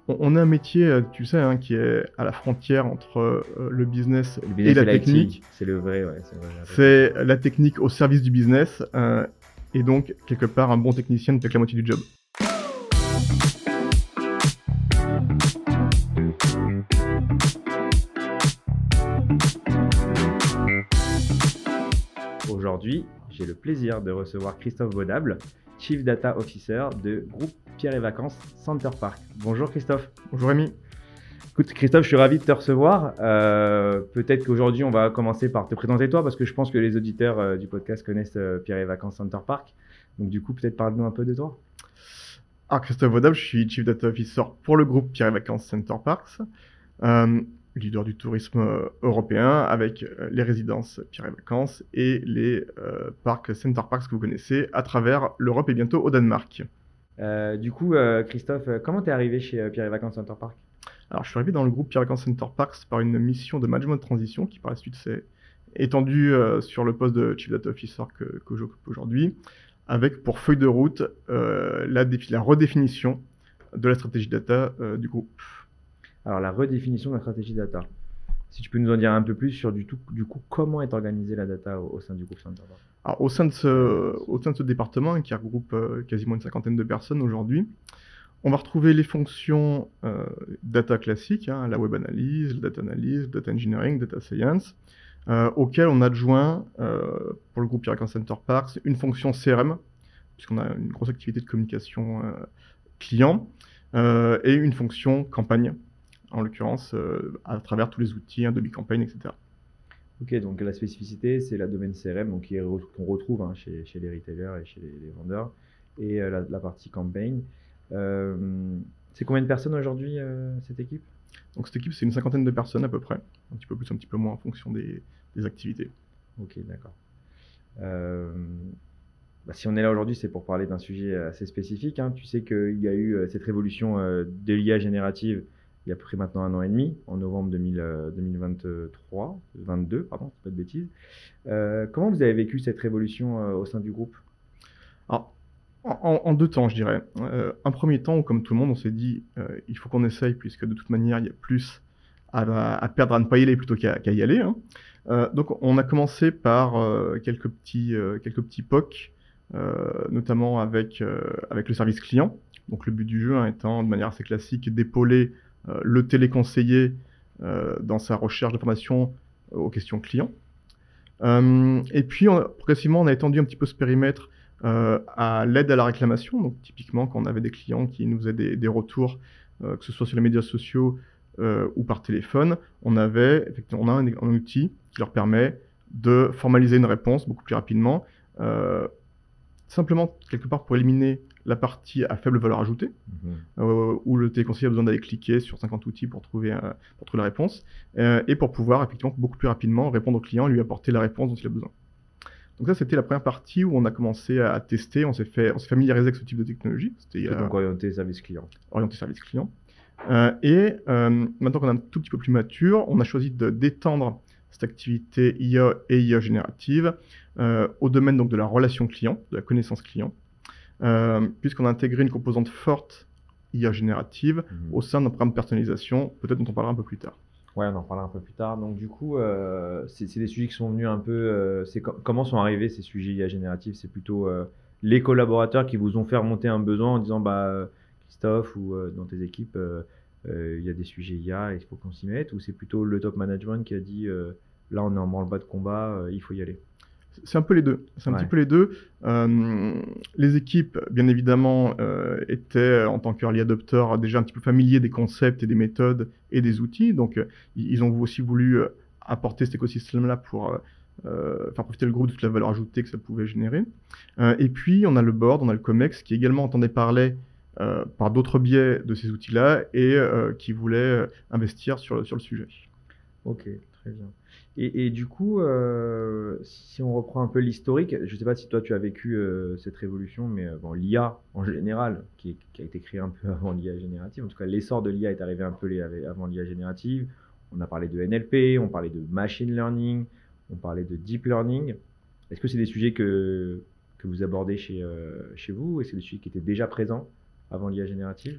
on a un métier, tu sais, hein, qui est à la frontière entre le business Le et business la et l'IT, technique. c'est le vrai, ouais, c'est vrai. C'est la technique au service du business, et donc, quelque part, un bon technicien ne fait que la moitié du job. Aujourd'hui, j'ai le plaisir de recevoir Christophe Baudable, Chief Data Officer de groupe Pierre et Vacances Center Parcs. Bonjour Christophe. Bonjour Rémi. Écoute Christophe, je suis ravi de te recevoir. Peut-être qu'aujourd'hui on va commencer par te présenter toi parce que je pense que les auditeurs du podcast connaissent Pierre et Vacances Center Parcs. Donc du coup, peut-être parle-nous un peu de toi. Alors, Christophe Vaudable, je suis Chief Data Officer pour le groupe Pierre et Vacances Center Parcs, leader du tourisme européen avec les résidences Pierre et Vacances et les parcs Center Parcs que vous connaissez à travers l'Europe et bientôt au Danemark. Du coup, Christophe, comment t'es arrivé chez Pierre et Vacances Center Parcs? Alors, je suis arrivé dans le groupe Pierre et Vacances Center Parcs par une mission de management de transition qui, par la suite, s'est étendue sur le poste de Chief Data Officer que j'occupe aujourd'hui, avec pour feuille de route la redéfinition de la stratégie data du groupe. Alors, la redéfinition de la stratégie data. Si tu peux nous en dire un peu plus sur du coup comment est organisée la data au sein du groupe Center Parcs. Alors, au sein de ce département, qui regroupe quasiment une cinquantaine de personnes aujourd'hui, on va retrouver les fonctions data classiques, hein, la web analyse, la data engineering, data science, auxquelles on adjoint, pour le groupe Pierre et Vacances Center Parcs, une fonction CRM, puisqu'on a une grosse activité de communication client, et une fonction campagne, en l'occurrence, à travers tous les outils, Adobe Campaign, etc. Ok, donc la spécificité, c'est la domaine CRM, donc qu'on retrouve hein, chez les retailers et chez les vendeurs, et la partie campaign. C'est combien de personnes aujourd'hui, cette équipe? Donc cette équipe, c'est une cinquantaine de personnes à peu près, un petit peu plus, un petit peu moins en fonction des activités. Ok, d'accord. Si on est là aujourd'hui, c'est pour parler d'un sujet assez spécifique, hein. Tu sais qu'il y a eu cette révolution de l'IA générative il y a à peu près maintenant 1 an et demi, en novembre 2023, 22, pardon, pas de bêtises. Comment vous avez vécu cette révolution au sein du groupe? Alors, en deux temps, je dirais. Un premier temps où, comme tout le monde, on s'est dit il faut qu'on essaye, puisque de toute manière, il y a plus à perdre à ne pas y aller plutôt qu'à y aller, hein. Donc, on a commencé par quelques petits POC, notamment avec le service client. Donc, le but du jeu étant, de manière assez classique, d'épauler le téléconseiller dans sa recherche d'informations aux questions clients. Et puis, progressivement, on a étendu un petit peu ce périmètre à l'aide à la réclamation. Donc, typiquement, quand on avait des clients qui nous faisaient des retours, que ce soit sur les médias sociaux ou par téléphone, on a un outil qui leur permet de formaliser une réponse beaucoup plus rapidement, simplement quelque part pour éliminer la partie à faible valeur ajoutée, où le téléconseiller a besoin d'aller cliquer sur 50 outils pour trouver la réponse, et pour pouvoir effectivement beaucoup plus rapidement répondre au client et lui apporter la réponse dont il a besoin. Donc ça, c'était la première partie où on a commencé à tester, on s'est familiarisé avec ce type de technologie. C'était donc orienté service client. Orienté service client. Et maintenant qu'on est un tout petit peu plus mature, on a choisi d'étendre cette activité IA et IA générative au domaine donc de la relation client, de la connaissance client, puisqu'on a intégré une composante forte IA générative au sein d'un programme de personnalisation, peut-être dont on parlera un peu plus tard. Ouais, on en parlera un peu plus tard. Donc du coup, c'est des sujets qui sont venus un peu... comment sont arrivés ces sujets IA génératifs? C'est plutôt les collaborateurs qui vous ont fait remonter un besoin en disant Christophe ou dans tes équipes, il y a des sujets IA, il faut qu'on s'y mette, ou c'est plutôt le top management qui a dit là on est en branle-bas de combat, il faut y aller? C'est un peu les deux. C'est un petit peu les deux. Les équipes, bien évidemment, étaient, en tant qu'early adopteurs, déjà un petit peu familiers des concepts et des méthodes et des outils. Donc, ils ont aussi voulu apporter cet écosystème-là pour faire profiter le groupe de toute la valeur ajoutée que ça pouvait générer. Et puis, on a le board, on a le COMEX, qui également entendait parler par d'autres biais de ces outils-là et qui voulait investir sur le sujet. Ok, très bien. Et du coup, si on reprend un peu l'historique, je ne sais pas si toi tu as vécu cette révolution, mais l'IA en général, qui a été créée un peu avant l'IA générative, en tout cas l'essor de l'IA est arrivé un peu avant l'IA générative. On a parlé de NLP, on parlait de machine learning, on parlait de deep learning. Est-ce que c'est des sujets que vous abordez chez vous, et c'est des sujets qui étaient déjà présents avant l'IA générative?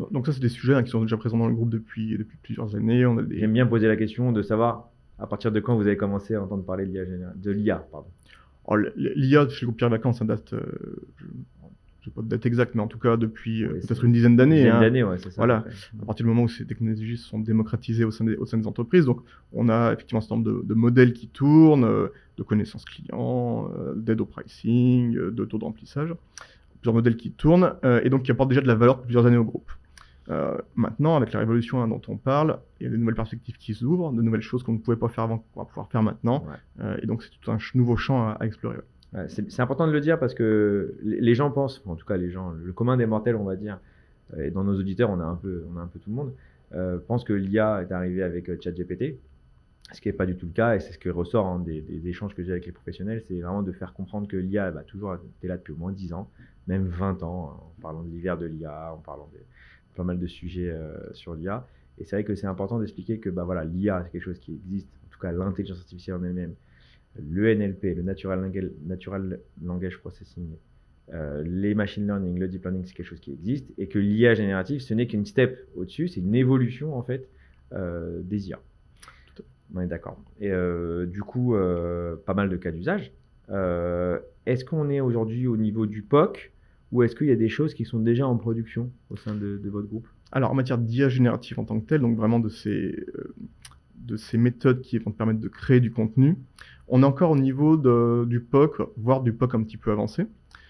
Donc ça, c'est des sujets qui sont déjà présents dans le groupe depuis plusieurs années. On a des... J'aime bien poser la question de savoir à partir de quand vous avez commencé à entendre parler de l'IA. Pardon. Alors, l'IA chez le groupe Pierre Vacances, ça date, je n'ai pas de date exacte, mais en tout cas depuis peut-être une dizaine d'années. Une dizaine d'années, ouais, c'est ça. Voilà, à partir du moment où ces technologies se sont démocratisées au sein des entreprises. Donc, on a effectivement un certain nombre de modèles qui tournent, de connaissances clients, d'aide au pricing, de taux de remplissage. Plusieurs modèles qui tournent et donc qui apportent déjà de la valeur pour plusieurs années au groupe. Maintenant, avec la révolution dont on parle, il y a de nouvelles perspectives qui s'ouvrent, de nouvelles choses qu'on ne pouvait pas faire avant qu'on va pouvoir faire maintenant. Ouais. Et donc, c'est tout un nouveau champ à explorer. Ouais, c'est important de le dire parce que les gens pensent, en tout cas les gens, le commun des mortels, on va dire, et dans nos auditeurs, on a un peu tout le monde, pense que l'IA est arrivée avec ChatGPT, ce qui n'est pas du tout le cas, et c'est ce qui ressort des échanges que j'ai avec les professionnels, c'est vraiment de faire comprendre que l'IA va toujours été là depuis au moins 10 ans, même 20 ans, en parlant de l'hiver de l'IA, en parlant de pas mal de sujets sur l'IA. Et c'est vrai que c'est important d'expliquer que voilà, l'IA, c'est quelque chose qui existe, en tout cas l'intelligence artificielle en elle-même, le NLP, le Natural Language Processing, les machine learning, le deep learning, c'est quelque chose qui existe, et que l'IA générative, ce n'est qu'une step au-dessus, c'est une évolution en fait des IA. On est d'accord. Et du coup, pas mal de cas d'usage. Est-ce qu'on est aujourd'hui au niveau du POC ou est-ce qu'il y a des choses qui sont déjà en production au sein de votre groupe? Alors, en matière d'IA générative en tant que telle, donc vraiment de ces méthodes qui vont te permettre de créer du contenu, on est encore au niveau du POC, voire du POC un petit peu avancé.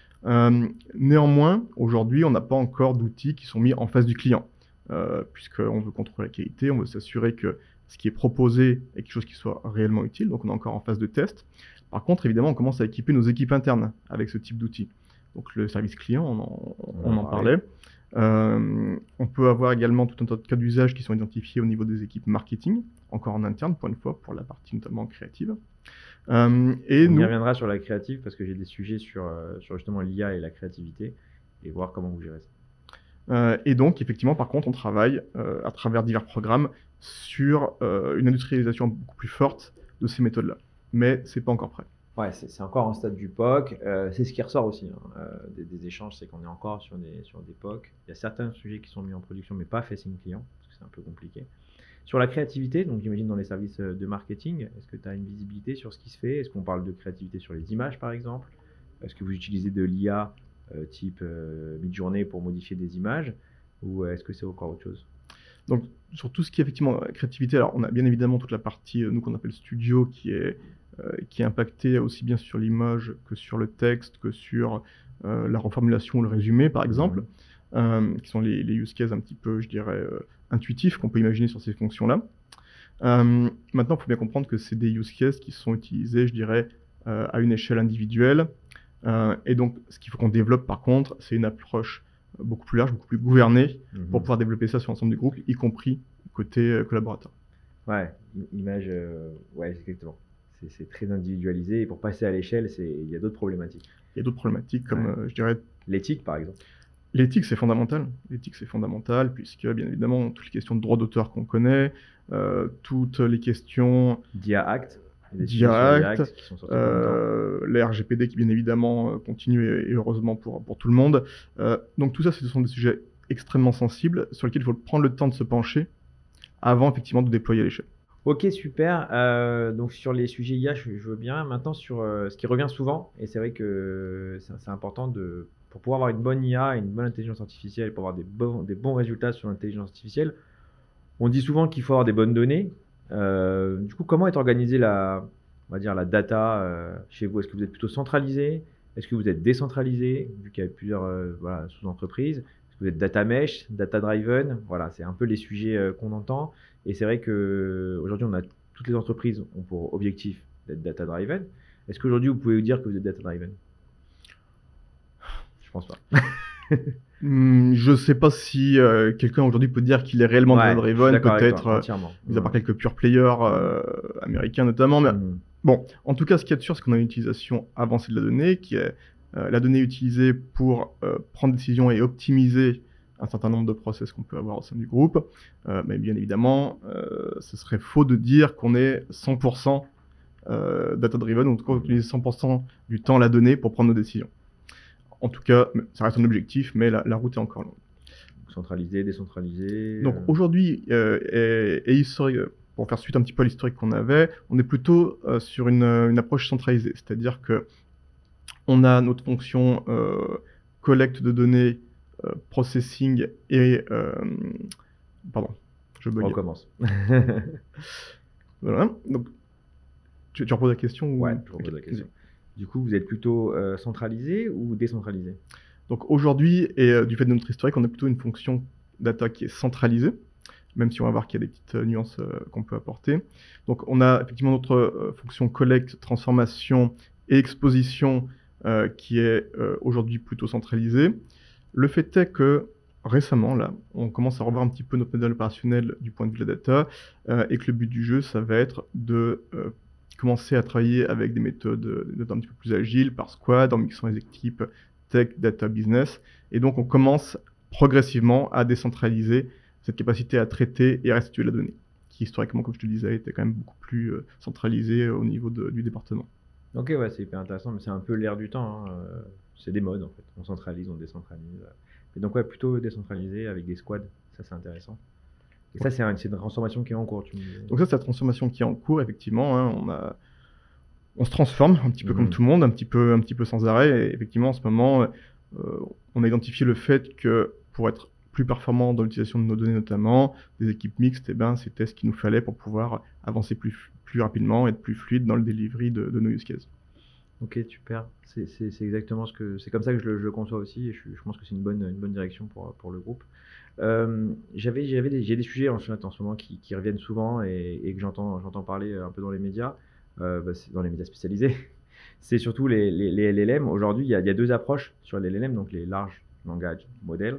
Néanmoins, aujourd'hui, on n'a pas encore d'outils qui sont mis en face du client, puisqu'on veut contrôler la qualité, on veut s'assurer que ce qui est proposé est quelque chose qui soit réellement utile, donc on est encore en phase de test. Par contre, évidemment, on commence à équiper nos équipes internes avec ce type d'outils. Donc le service client, on en parlait. On peut avoir également tout un tas de cas d'usage qui sont identifiés au niveau des équipes marketing, encore en interne pour une fois, pour la partie notamment créative. Et on y reviendra sur la créative parce que j'ai des sujets sur justement l'IA et la créativité et voir comment vous gérez ça. Et donc effectivement, par contre, on travaille à travers divers programmes sur une industrialisation beaucoup plus forte de ces méthodes-là. Mais c'est pas encore prêt. Ouais, c'est encore en stade du POC. C'est ce qui ressort aussi des échanges, c'est qu'on est encore sur des POC. Il y a certains sujets qui sont mis en production, mais pas facing client, parce que c'est un peu compliqué. Sur la créativité, donc j'imagine dans les services de marketing, est-ce que tu as une visibilité sur ce qui se fait? Est-ce qu'on parle de créativité sur les images, par exemple? Est-ce que vous utilisez de l'IA type Midjourney pour modifier des images? Ou est-ce que c'est encore autre chose? Donc, sur tout ce qui est effectivement créativité, alors on a bien évidemment toute la partie, nous qu'on appelle studio, qui est impactée aussi bien sur l'image que sur le texte, que sur la reformulation ou le résumé, par exemple, qui sont les use cases un petit peu, je dirais, intuitifs qu'on peut imaginer sur ces fonctions-là. Maintenant, il faut bien comprendre que c'est des use cases qui sont utilisés, je dirais, à une échelle individuelle. Et donc, ce qu'il faut qu'on développe, par contre, c'est une approche beaucoup plus large, beaucoup plus gouvernée, pour pouvoir développer ça sur l'ensemble du groupe, y compris côté collaborateur. Ouais, image, ouais, exactement. C'est très individualisé, et pour passer à l'échelle, il y a d'autres problématiques. Il y a d'autres problématiques, comme, je dirais... L'éthique, par exemple. L'éthique, c'est fondamental. L'éthique, c'est fondamental, puisque, bien évidemment, toutes les questions de droit d'auteur qu'on connaît, toutes les questions... DIA Act. DIA Act, les RGPD qui, bien évidemment, continuent, et heureusement pour tout le monde. Donc, tout ça, ce sont des sujets extrêmement sensibles, sur lesquels il faut prendre le temps de se pencher, avant, effectivement, de déployer à l'échelle. Ok, super. Donc sur les sujets IA, je veux bien. Maintenant, sur ce qui revient souvent, et c'est vrai que c'est important pour pouvoir avoir une bonne IA, une bonne intelligence artificielle, pour avoir des bons résultats sur l'intelligence artificielle, on dit souvent qu'il faut avoir des bonnes données. Du coup, comment est organisée on va dire, la data chez vous? Est-ce que vous êtes plutôt centralisé? Est-ce que vous êtes décentralisé, vu qu'il y a plusieurs sous-entreprises? Est-ce que vous êtes data mesh, data driven? Voilà, c'est un peu les sujets qu'on entend. Et c'est vrai qu'aujourd'hui, toutes les entreprises ont pour objectif d'être data driven. Est-ce qu'aujourd'hui, vous pouvez vous dire que vous êtes data driven? Je pense pas. Je ne sais pas si quelqu'un aujourd'hui peut dire qu'il est réellement data driven, peut-être, mis à part quelques pure players américains notamment. Mais bon, en tout cas, ce qu'il y a de sûr, c'est qu'on a une utilisation avancée de la donnée, qui est la donnée utilisée pour prendre des décisions et optimiser un certain nombre de process qu'on peut avoir au sein du groupe. Mais bien évidemment, ce serait faux de dire qu'on est 100% data-driven, ou en tout cas on utilise 100% du temps la donnée pour prendre nos décisions. En tout cas, ça reste un objectif, mais la route est encore longue. centralisé, décentralisé. Donc aujourd'hui, et historique, pour faire suite un petit peu à l'historique qu'on avait, on est plutôt sur une approche centralisée. C'est-à-dire que on a notre fonction collecte de données, processing et pardon, je On bug. recommence. Voilà. Donc tu reposes la question ou... Ouais, je repose la question. Du coup, vous êtes plutôt centralisé ou décentralisé? Donc aujourd'hui, et du fait de notre historique, on a plutôt une fonction data qui est centralisée, même si on va voir qu'il y a des petites nuances qu'on peut apporter. Donc on a effectivement notre fonction collecte, transformation et exposition qui est aujourd'hui plutôt centralisée. Le fait est que récemment, là, on commence à revoir un petit peu notre modèle opérationnel du point de vue de la data et que le but du jeu, ça va être de commencer à travailler avec des méthodes de data un petit peu plus agiles, par squad, en mixant les équipes tech, data, business. Et donc, on commence progressivement à décentraliser cette capacité à traiter et à restituer la donnée, qui historiquement, comme je te disais, était quand même beaucoup plus centralisée au niveau du département. Ok, ouais, c'est hyper intéressant, mais c'est un peu l'air du temps, hein. C'est des modes en fait. On centralise, on décentralise. Et donc, ouais, plutôt décentralisé avec des squads, ça c'est intéressant. Et ça, c'est une transformation qui est en cours, tu me disais. Donc ça, c'est la transformation qui est en cours, effectivement. Hein, on se transforme un petit peu comme tout le monde, un petit peu sans arrêt. Et effectivement, en ce moment, on a identifié le fait que pour être plus performant dans l'utilisation de nos données, notamment des équipes mixtes, eh ben, c'était ce qu'il nous fallait pour pouvoir avancer plus rapidement et être plus fluide dans le delivery de nos use cases. Ok, super. C'est exactement c'est comme ça que je le conçois aussi, et je pense que c'est une bonne direction pour le groupe. J'ai des sujets en ce moment qui reviennent souvent et que j'entends parler un peu dans les médias, c'est dans les médias spécialisés. C'est surtout les LLM. Aujourd'hui, il y a deux approches sur les LLM, donc les large language models.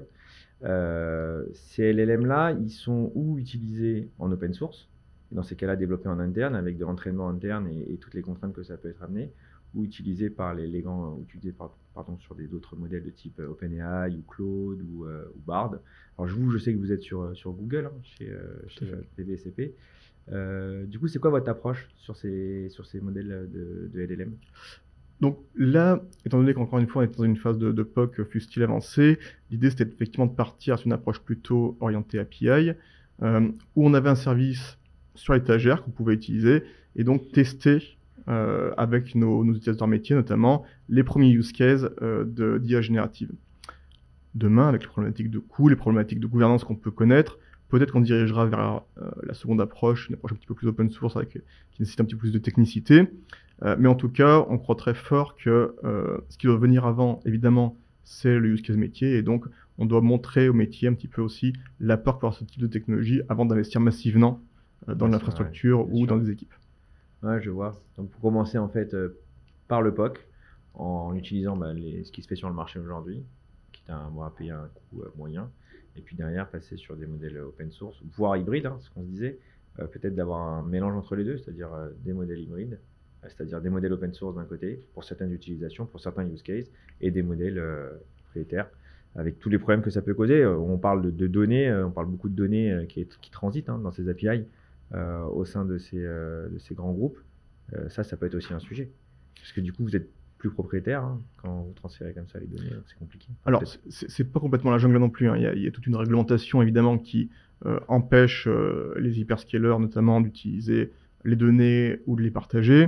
Ces LLM-là, ils sont ou utilisés en open source, et dans ces cas-là développés en interne avec de l'entraînement interne et toutes les contraintes que ça peut être amené, ou utilisés par les grands, pardon, sur d'autres modèles de type OpenAI ou Claude ou Bard. Alors je sais que vous êtes sur Google, hein, chez PVSCP. Du coup, c'est quoi votre approche sur ces modèles de LLM? Donc là, étant donné qu'encore une fois, on est dans une phase de POC fût-il avancée, l'idée c'était effectivement de partir sur une approche plutôt orientée API, où on avait un service sur l'étagère qu'on pouvait utiliser, et donc tester avec nos utilisateurs métiers notamment, les premiers use cases d'IA générative. Demain, avec les problématiques de coût, les problématiques de gouvernance qu'on peut connaître, peut-être qu'on dirigera vers la seconde approche, une approche un petit peu plus open source qui nécessite un petit peu plus de technicité. Mais en tout cas, on croit très fort que ce qui doit venir avant, évidemment, c'est le use case métier. Et donc, on doit montrer au métier un petit peu aussi l'apport qu'aura ce type de technologie avant d'investir massivement dans l'infrastructure ou dans des équipes. Ouais, je vois. Donc, pour commencer, en fait, par le POC, en utilisant ce qui se fait sur le marché aujourd'hui, qui est à payer un coût moyen. Et puis derrière, passer sur des modèles open source, voire hybrides, hein, ce qu'on se disait. Peut-être d'avoir un mélange entre les deux, c'est-à-dire des modèles hybrides, c'est-à-dire des modèles open source d'un côté, pour certaines utilisations, pour certains use cases, et des modèles propriétaires, avec tous les problèmes que ça peut causer. On parle de données, on parle beaucoup de données qui transitent dans ces API au sein de ces grands groupes. Ça peut être aussi un sujet. Parce que du coup, vous êtes plus propriétaire quand vous transférez comme ça les données, c'est compliqué. Alors, c'est pas complètement la jungle non plus. Hein. Il y a toute une réglementation évidemment qui empêche les hyperscalers notamment d'utiliser les données ou de les partager.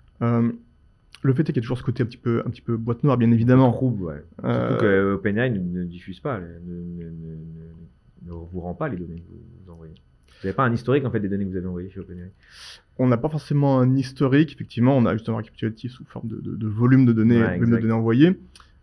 Le fait est qu'il y a toujours ce côté un petit peu boîte noire, bien évidemment. Trouble, ouais. Surtout que OpenAI ne diffuse pas, ne vous rend pas les données que vous envoyez. Vous n'avez pas un historique en fait des données que vous avez envoyées chez OpenAI? On n'a pas forcément un historique, effectivement, on a juste un récapitulatif sous forme de volume de données, envoyées.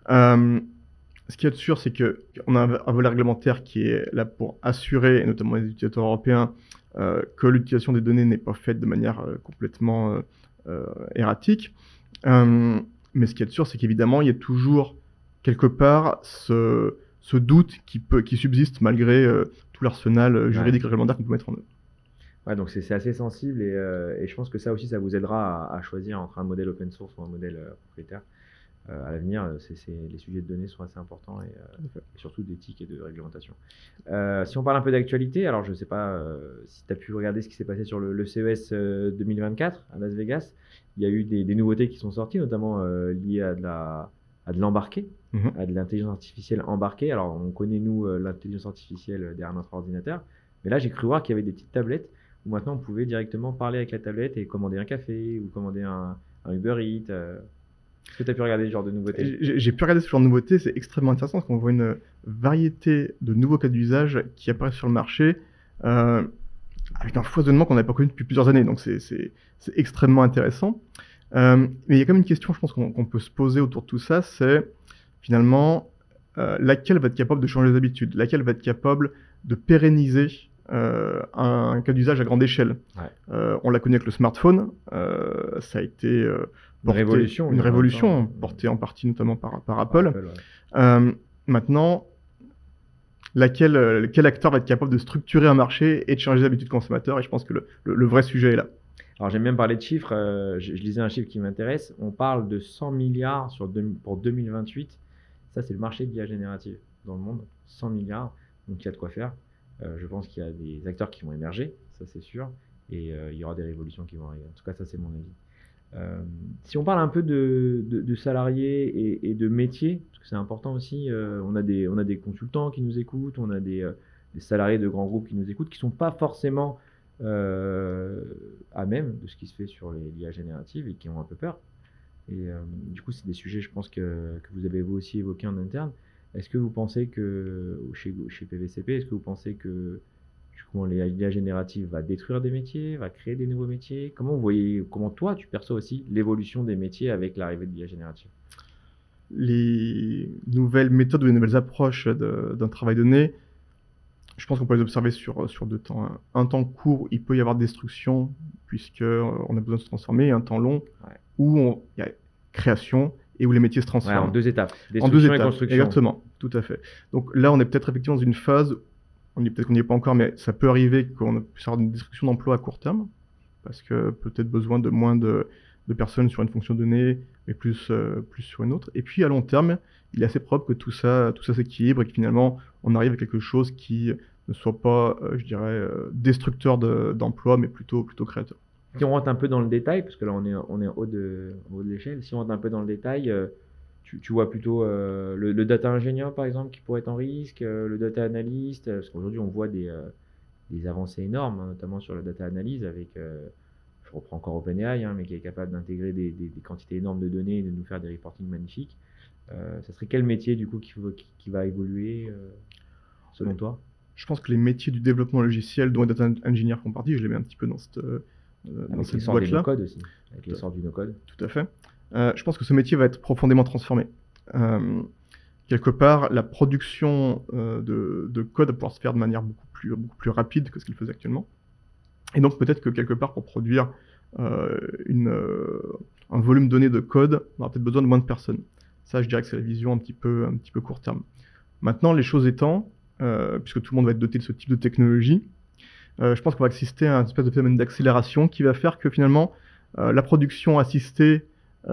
Ce qui est sûr, c'est qu'on a un volet réglementaire qui est là pour assurer, et notamment les utilisateurs européens, que l'utilisation des données n'est pas faite de manière complètement erratique. Mais ce qui est sûr, c'est qu'évidemment, il y a toujours quelque part ce doute qui subsiste malgré tout l'arsenal juridique et réglementaire qu'on peut mettre en œuvre. Ouais, donc c'est assez sensible et je pense que ça aussi, ça vous aidera à choisir entre un modèle open source ou un modèle propriétaire. À l'avenir, les sujets de données sont assez importants et surtout d'éthique et de réglementation. Si on parle un peu d'actualité, alors je ne sais pas si tu as pu regarder ce qui s'est passé sur le CES 2024 à Las Vegas. Il y a eu des nouveautés qui sont sorties, notamment liées à à de l'embarqué, Mhm. à de l'intelligence artificielle embarquée. Alors, on connaît, nous, l'intelligence artificielle derrière notre ordinateur. Mais là, j'ai cru voir qu'il y avait des petites tablettes où maintenant, on pouvait directement parler avec la tablette et commander un café ou commander un Uber Eats. Est-ce que tu as pu regarder ce genre de nouveautés? J'ai pu regarder ce genre de nouveautés, c'est extrêmement intéressant parce qu'on voit une variété de nouveaux cas d'usage qui apparaissent sur le marché euh, avec un foisonnement qu'on n'avait pas connu depuis plusieurs années. Donc c'est extrêmement intéressant. Mais il y a quand même une question, je pense, qu'on peut se poser autour de tout ça, c'est finalement laquelle va être capable de changer les habitudes, laquelle va être capable de pérenniser un cas d'usage à grande échelle. Ouais. On l'a connu avec le smartphone, ça a été Une révolution. une en même révolution, temps. portée en partie notamment par Par Apple. Apple, ouais. Maintenant, quel acteur va être capable de structurer un marché et de changer les habitudes consommateurs? Et je pense que le vrai sujet est là. Alors, j'aime bien parler de chiffres. Je lisais un chiffre qui m'intéresse. On parle de 100 milliards pour 2028. Ça, c'est le marché de l'IA générative dans le monde. 100 milliards. Donc, il y a de quoi faire. Je pense qu'il y a des acteurs qui vont émerger, ça c'est sûr. Et il y aura des révolutions qui vont arriver. En tout cas, ça, c'est mon avis. Si on parle un peu de salariés et de métiers, parce que c'est important aussi, on a des consultants qui nous écoutent, on a des salariés de grands groupes qui nous écoutent, qui ne sont pas forcément à même de ce qui se fait sur l'IA générative et qui ont un peu peur. Et du coup, c'est des sujets, je pense, que vous avez vous aussi évoqués en interne. Est-ce que vous pensez que, chez PVCP, est-ce que vous pensez que l'IA générative va détruire des métiers, va créer des nouveaux métiers? Comment toi, tu perçois aussi l'évolution des métiers avec l'arrivée de l'IA générative? Les nouvelles méthodes ou les nouvelles approches d'un travail donné, je pense qu'on peut les observer sur 2 temps. Un temps court, il peut y avoir destruction, puisqu'on a besoin de se transformer, et un temps long, Ouais. où il y a création et où les métiers se Ouais, transforment. en 2 étapes. En 2 Destruction et étapes, construction. exactement, tout à fait. Donc là, on est peut-être effectivement dans une phase, peut-être qu'on n'y est pas encore, mais ça peut arriver qu'on puisse avoir une destruction d'emplois à court terme, parce que peut-être besoin de moins de personnes sur une fonction donnée, mais plus sur une autre. Et puis à long terme, il est assez probable que tout ça s'équilibre et que finalement, on arrive à quelque chose qui ne soit pas, je dirais, destructeur d'emplois, mais plutôt créateur. Si on rentre un peu dans le détail, parce que là on est en haut de l'échelle, si on rentre un peu dans le détail, tu vois plutôt le data ingénieur par exemple qui pourrait être en risque, le data analyst, parce qu'aujourd'hui on voit des avancées énormes, hein, notamment sur la data analyse avec, je reprends encore OpenAI, hein, mais qui est capable d'intégrer des quantités énormes de données et de nous faire des reportings magnifiques. Ça serait quel métier du coup qui va évoluer selon toi? Je pense que les métiers du développement logiciel, dont les data engineers font partie, je les mets un petit peu dans cette boîte-là. Avec no-code aussi, avec l'essor du no-code. Tout à fait. Je pense que ce métier va être profondément transformé. Quelque part, la production de code va pouvoir se faire de manière beaucoup plus rapide que ce qu'il faisait actuellement. Et donc peut-être que quelque part, pour produire un volume donné de code, on aura peut-être besoin de moins de personnes. Ça, je dirais que c'est la vision un petit peu court terme. Maintenant, les choses étant, puisque tout le monde va être doté de ce type de technologie, je pense qu'on va assister à une espèce de phénomène d'accélération qui va faire que finalement, la production assistée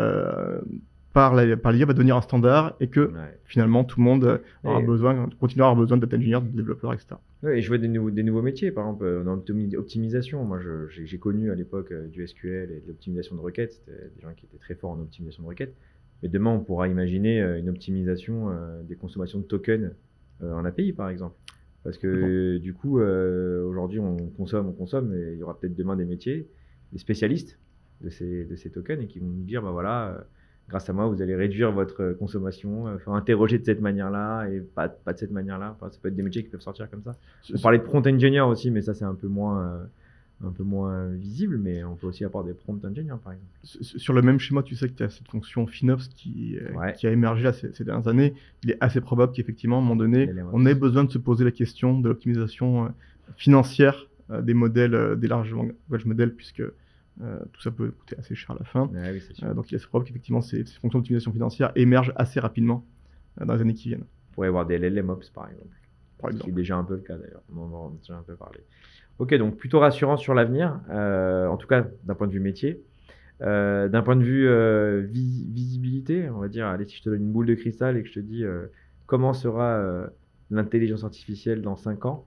par l'IA va devenir un standard et que finalement tout le monde continuera à avoir besoin de data engineers, de développeurs, etc. Ouais, et je vois des nouveaux métiers, par exemple dans l'optimisation. Moi, j'ai connu à l'époque du SQL et de l'optimisation de requêtes. C'était des gens qui étaient très forts en optimisation de requêtes. Mais demain, on pourra imaginer une optimisation des consommations de tokens en API, par exemple. Parce que du coup, aujourd'hui, on consomme, mais il y aura peut-être demain des métiers, des spécialistes de ces tokens et qui vont nous dire, bah voilà, grâce à moi, vous allez réduire votre consommation, interroger de cette manière-là et pas de cette manière-là. Enfin, ça peut être des métiers qui peuvent sortir comme ça. On parlait de prompt engineer aussi, mais ça, c'est un peu moins visible, mais on peut aussi avoir des prompt engineers, par exemple. Sur le même schéma, tu sais que tu as cette fonction FinOps qui a émergé là, ces dernières années. Il est assez probable qu'effectivement, à un moment donné, on ait besoin de se poser la question de l'optimisation financière des modèles, des larges language models, puisque tout ça peut coûter assez cher à la fin. Oui, c'est sûr. Donc il est assez probable qu'effectivement, ces fonctions d'optimisation financière émergent assez rapidement dans les années qui viennent. On pourrait avoir des LLMOps, par exemple. C'est déjà un peu le cas, d'ailleurs. On en a déjà un peu parlé. Ok, donc plutôt rassurant sur l'avenir, en tout cas d'un point de vue métier. D'un point de vue visibilité, on va dire, allez, si je te donne une boule de cristal et que je te dis comment sera l'intelligence artificielle dans 5 ans?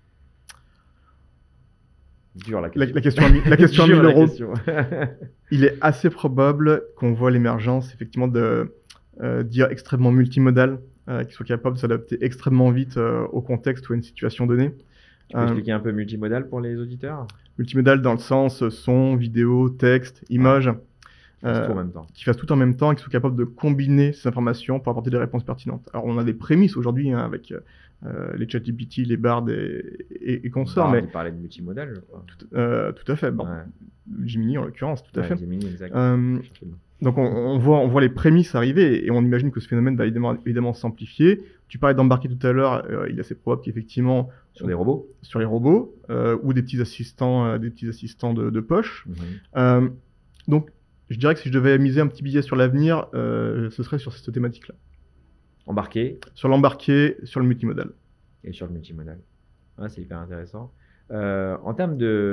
Dur la question. La question à 1000 €. Il est assez probable qu'on voit l'émergence effectivement d'IA extrêmement multimodales, qui sont capables de s'adapter extrêmement vite au contexte ou à une situation donnée. Tu peux expliquer un peu multimodal pour les auditeurs? Multimodal dans le sens son, vidéo, texte, image, Tout en même temps. qui fassent tout en même temps et qui sont capables de combiner ces informations pour apporter des réponses pertinentes. Alors on a des prémices aujourd'hui avec les ChatGPT, les Bard et consorts, Bard, mais il parlait de multimodal, je crois. tout à fait. Bon, Ouais. Gemini en l'occurrence, tout à fait. Gemini, exact. Donc on voit les prémices arriver et on imagine que ce phénomène va évidemment s'amplifier. Tu parlais d'embarquer tout à l'heure, il est assez probable qu'effectivement Sur les robots? sur les robots ou des petits assistants de poche. Donc je dirais que si je devais miser un petit billet sur l'avenir, ce serait sur cette thématique-là. Embarqué Sur l'embarqué, sur le multimodal. et sur le multimodal. Ouais, c'est hyper intéressant. En termes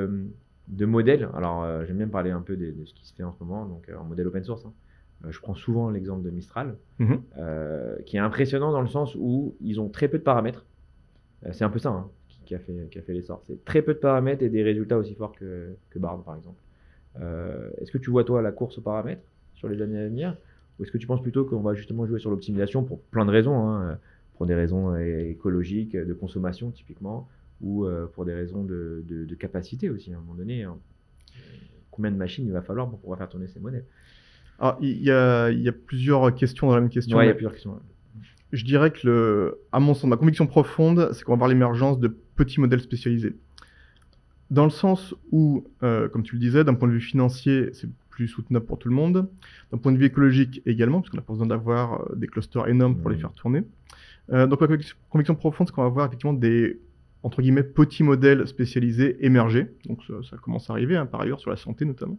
de modèles, alors j'aime bien parler un peu de ce qui se fait en ce moment, donc en modèle open source. Je prends souvent l'exemple de Mistral, qui est impressionnant dans le sens où ils ont très peu de paramètres. C'est un peu ça qui a fait l'essor. C'est très peu de paramètres et des résultats aussi forts que Bard, par exemple. Est-ce que tu vois, toi, la course aux paramètres sur les années à venir, ou est-ce que tu penses plutôt qu'on va justement jouer sur l'optimisation pour plein de raisons, pour des raisons écologiques, de consommation typiquement, ou pour des raisons de capacité aussi, à un moment donné. Combien de machines il va falloir pour pouvoir faire tourner ces modèles? Alors, il y a plusieurs questions dans la même question. Ouais, il y a plusieurs questions. Je dirais que, à mon sens, ma conviction profonde, c'est qu'on va voir l'émergence de petits modèles spécialisés. Dans le sens où, comme tu le disais, d'un point de vue financier, c'est plus soutenable pour tout le monde. D'un point de vue écologique également, parce qu'on n'a pas besoin d'avoir des clusters énormes pour les faire tourner. Donc ma conviction profonde, c'est qu'on va avoir effectivement des, entre guillemets, petits modèles spécialisés émerger. Donc ça commence à arriver, par ailleurs, sur la santé notamment.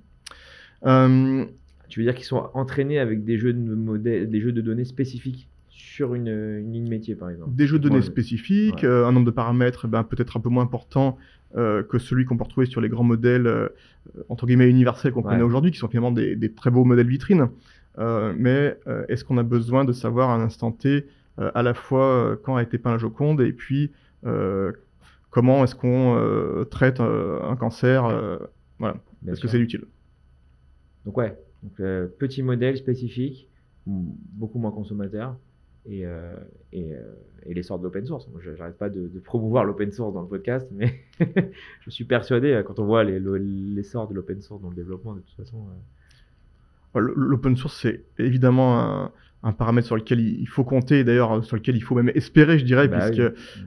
Tu veux dire qu'ils sont entraînés avec des jeux de données spécifiques sur une ligne métier, par exemple? Des jeux de données spécifiques, un nombre de paramètres peut-être un peu moins important que celui qu'on peut retrouver sur les grands modèles, entre guillemets, universels qu'on connaît aujourd'hui, qui sont finalement des très beaux modèles vitrines. Mais est-ce qu'on a besoin de savoir à un instant T à la fois quand a été peint la Joconde et puis comment est-ce qu'on traite un cancer, voilà. Est-ce que c'est utile? Donc petit modèle spécifique, beaucoup moins consommateur, et l'essor de l'open source. Je n'arrête pas de promouvoir l'open source dans le podcast, mais je suis persuadé, quand on voit l'essor de l'open source dans le développement, de toute façon... L'open source, c'est évidemment un paramètre sur lequel il faut compter, d'ailleurs sur lequel il faut même espérer, je dirais, puisque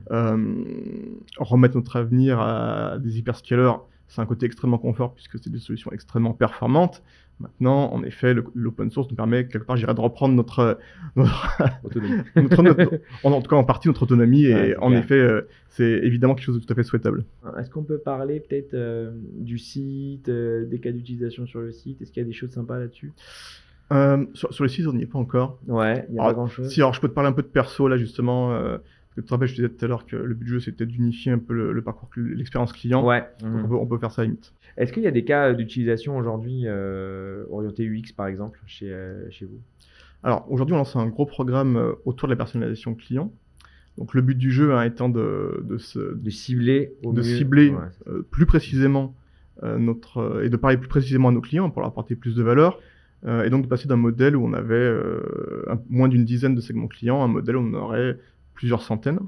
remettre notre avenir à des hyperscalers, c'est un côté extrêmement confort, puisque c'est des solutions extrêmement performantes. Maintenant, en effet, l'open source nous permet, quelque part, je dirais, de reprendre notre autonomie. En tout cas, en partie, notre autonomie. Et en effet, c'est évidemment quelque chose de tout à fait souhaitable. Est-ce qu'on peut parler peut-être du site, des cas d'utilisation sur le site? Est-ce qu'il y a des choses sympas là-dessus? Sur le site, on n'y est pas encore. Ouais, il n'y a pas grand-chose. Si, alors je peux te parler un peu de perso, là, justement. Tu te rappelles, je te disais tout à l'heure que le but du jeu, c'était d'unifier un peu le parcours, l'expérience client. Ouais. Donc on peut faire ça à la limite. Est-ce qu'il y a des cas d'utilisation aujourd'hui orientés UX, par exemple, chez vous? Alors, aujourd'hui, on lance un gros programme autour de la personnalisation client. Donc, le but du jeu étant de cibler, plus précisément et de parler plus précisément à nos clients pour leur apporter plus de valeur. Et donc, de passer d'un modèle où on avait moins d'une dizaine de segments clients à un modèle où on aurait plusieurs centaines.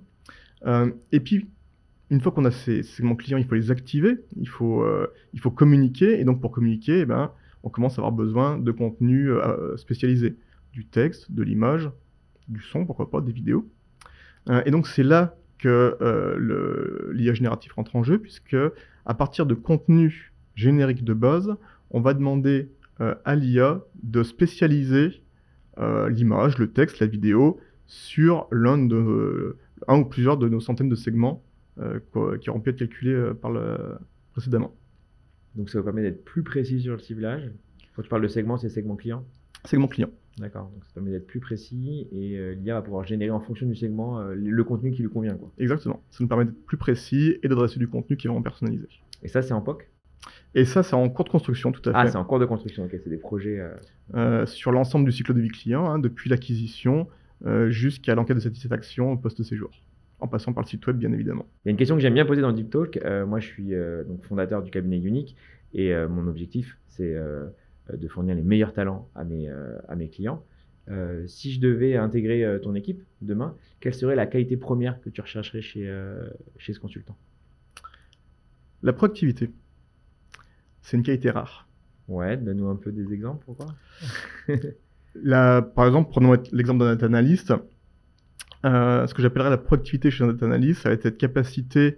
Et puis, une fois qu'on a ces segments clients, il faut les activer, il faut communiquer. Et donc, pour communiquer, on commence à avoir besoin de contenu spécialisé. Du texte, de l'image, du son, pourquoi pas, des vidéos. Et donc, c'est là que l'IA génératif rentre en jeu, puisque à partir de contenus génériques de base, on va demander à l'IA de spécialiser l'image, le texte, la vidéo sur un ou plusieurs de nos centaines de segments qui auront pu être calculés précédemment. Donc ça vous permet d'être plus précis sur le ciblage. Quand tu parles de segments, c'est segment client? Segment client. D'accord, donc ça permet d'être plus précis et l'IA va pouvoir générer en fonction du segment le contenu qui lui convient, quoi. Exactement, ça nous permet d'être plus précis et d'adresser du contenu qui est vraiment personnalisé. Et ça, c'est en POC? Et ça, c'est en cours de construction, tout à fait. Ah, c'est en cours de construction, ok, c'est des projets... sur l'ensemble du cycle de vie client, depuis l'acquisition jusqu'à l'enquête de satisfaction post-séjour, en passant par le site web, bien évidemment. Il y a une question que j'aime bien poser dans le Deep Talk. Moi, je suis donc fondateur du cabinet Unique et mon objectif, c'est de fournir les meilleurs talents à mes clients. Si je devais intégrer ton équipe demain, quelle serait la qualité première que tu rechercherais chez ce consultant? La proactivité, c'est une qualité rare. Ouais, donne-nous un peu des exemples, pourquoi? Par exemple, prenons l'exemple d'un data analyst. Ce que j'appellerais la proactivité chez un data analyst, ça va être cette capacité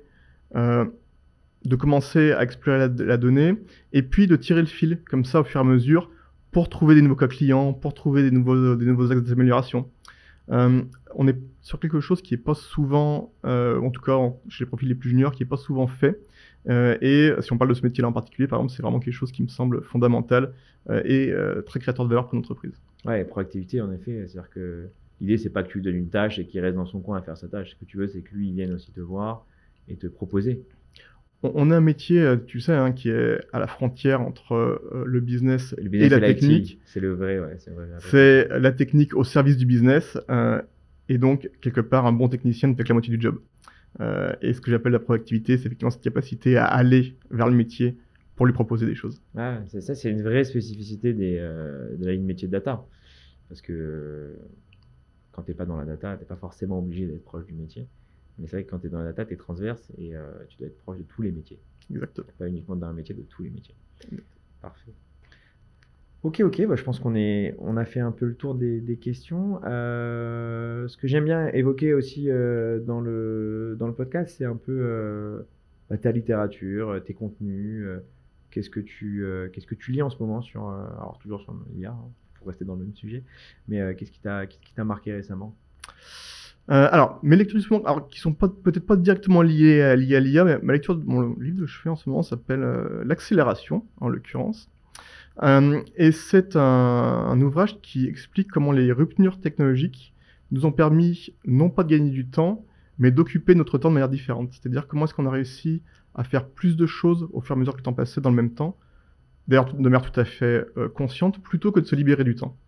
de commencer à explorer la donnée et puis de tirer le fil comme ça au fur et à mesure pour trouver des nouveaux cas clients, pour trouver des nouveaux axes d'amélioration. On est sur quelque chose qui n'est pas souvent, en tout cas chez les profils les plus juniors, qui n'est pas souvent fait. Et si on parle de ce métier-là en particulier, par exemple, c'est vraiment quelque chose qui me semble fondamental et très créateur de valeur pour l'entreprise. Ouais, proactivité, en effet, c'est-à-dire que l'idée, c'est pas que tu lui donnes une tâche et qu'il reste dans son coin à faire sa tâche. Ce que tu veux, c'est que lui, il vienne aussi te voir et te proposer. On a un métier, tu sais, hein, qui est à la frontière entre le business Le business et la l'IT, technique. c'est le vrai, ouais, c'est vrai. C'est la technique au service du business. Et donc, quelque part, un bon technicien ne fait que la moitié du job. Et ce que j'appelle la proactivité, c'est effectivement cette capacité à aller vers le métier pour lui proposer des choses. Ah, c'est une vraie spécificité de la ligne métier de data. Parce que quand tu n'es pas dans la data, tu n'es pas forcément obligé d'être proche du métier. Mais c'est vrai que quand tu es dans la data, tu es transverse et tu dois être proche de tous les métiers. Exactement. Pas uniquement d'un métier, de tous les métiers. Parfait. Ok, bah, je pense qu'on a fait un peu le tour des questions. Ce que j'aime bien évoquer aussi dans le podcast, c'est un peu ta littérature, tes contenus. Qu'est-ce que tu lis en ce moment alors toujours sur l'IA, hein, pour rester dans le même sujet, mais qu'est-ce qui t'a marqué récemment? Alors, mes lectures du moment, alors, qui sont peut-être pas directement liées à l'IA, mais ma lecture, mon livre que je fais en ce moment s'appelle L'accélération, en l'occurrence. Et c'est un ouvrage qui explique comment les ruptures technologiques nous ont permis non pas de gagner du temps, mais d'occuper notre temps de manière différente. C'est-à-dire comment est-ce qu'on a réussi à faire plus de choses au fur et à mesure que le temps passait dans le même temps, d'ailleurs de manière tout à fait consciente, plutôt que de se libérer du temps.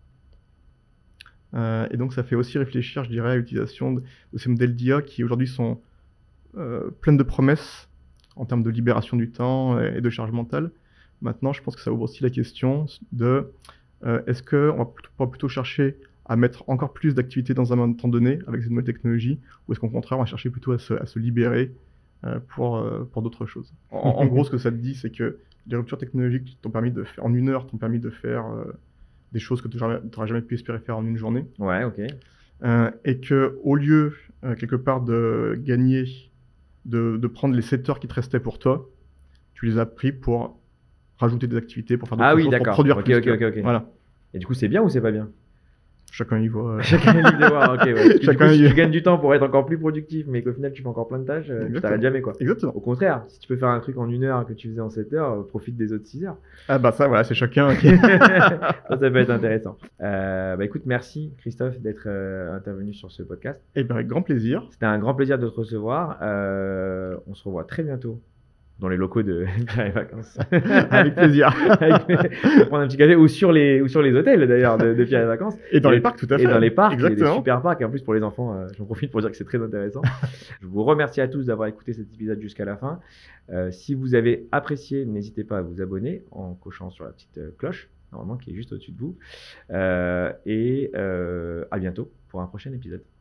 Et donc ça fait aussi réfléchir, je dirais, à l'utilisation de ces modèles d'IA qui aujourd'hui sont pleines de promesses en termes de libération du temps et de charge mentale. Maintenant, je pense que ça ouvre aussi la question de est-ce qu'on va plutôt chercher à mettre encore plus d'activités dans un temps donné avec ces nouvelles technologies, ou est-ce qu'au contraire, on va chercher plutôt à se libérer pour d'autres choses. En gros, ce que ça te dit, c'est que les ruptures technologiques t'ont permis de faire, en une heure, t'ont permis de faire des choses que tu n'aurais jamais pu espérer faire en une journée. Ouais, ok. Et qu'au lieu, quelque part, de gagner, de prendre les 7 heures qui te restaient pour toi, tu les as pris pour rajouter des activités, pour faire d'autres choses, pour produire plus. Ok. Voilà. Et du coup, c'est bien ou c'est pas bien? Chacun y voit. Chacun y voit, ok. Ouais. Chacun si tu gagnes du temps pour être encore plus productif, mais qu'au final tu fais encore plein de tâches, tu t'arrêtes jamais, quoi. Exactement. Au contraire, si tu peux faire un truc en une heure que tu faisais en 7 heures, profite des autres 6 heures. Ah bah ça, voilà, c'est chacun. Ça peut être intéressant. Bah écoute, merci Christophe d'être intervenu sur ce podcast. Et ben avec grand plaisir. C'était un grand plaisir de te recevoir. On se revoit très bientôt dans les locaux de Pierre et Vacances. Avec plaisir. Pour prendre un petit café ou sur les hôtels d'ailleurs de Pierre et Vacances. Et dans les parcs, tout à fait. Et dans les parcs, exactement. Il y a des super parcs. Et en plus pour les enfants, j'en profite pour dire que c'est très intéressant. Je vous remercie à tous d'avoir écouté cet épisode jusqu'à la fin. Si vous avez apprécié, n'hésitez pas à vous abonner en cochant sur la petite cloche, normalement qui est juste au-dessus de vous. Et à bientôt pour un prochain épisode.